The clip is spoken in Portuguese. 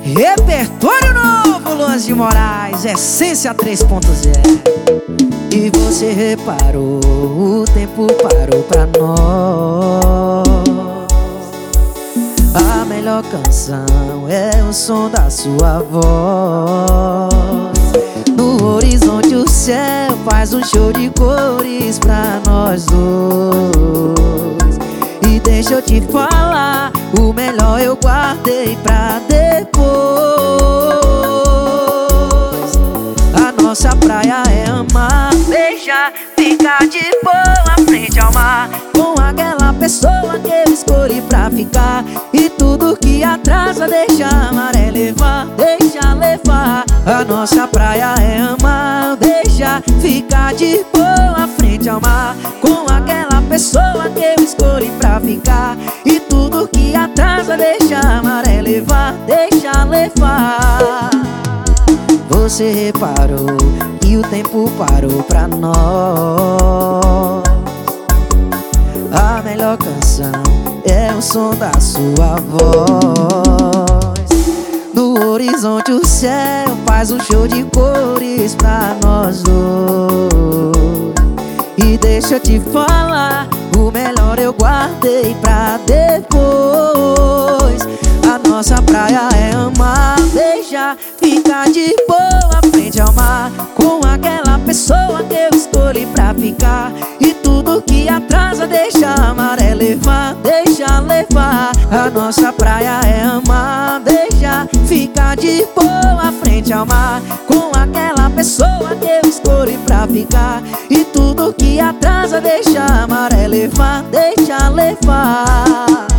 Repertório novo, Luan de Moraes, Essência 3.0. E você reparou, o tempo parou pra nós. A melhor canção é o som da sua voz. No horizonte o céu faz um show de cores pra nós dois. E deixa eu te falar, o melhor eu guardei pra depois. A nossa praia é amar, beijar, ficar de boa frente ao mar, com aquela pessoa que eu escolhi pra ficar. E tudo que atrasa deixa a maré levar, deixa levar. A nossa praia é amar, beijar, ficar de boa frente ao mar, com aquela pessoa que eu escolhi pra ficar. E tudo que atrasa deixa a maré levar, deixa levar. Você reparou que o tempo parou pra nós. A melhor canção é o som da sua voz. No horizonte o céu faz um show de cores pra nós dois. E deixa eu te falar, o melhor eu guardei pra depois. A nossa praia é amar, beijar, ficar de boa frente ao mar, com aquela pessoa que eu escolhi pra ficar. E tudo que atrasa deixa a maré levar, deixa levar. A nossa praia é amar, beijar, ficar de boa frente ao mar, com aquela pessoa que eu escolhi pra ficar. E tudo que atrasa deixa a maré levar, deixa levar.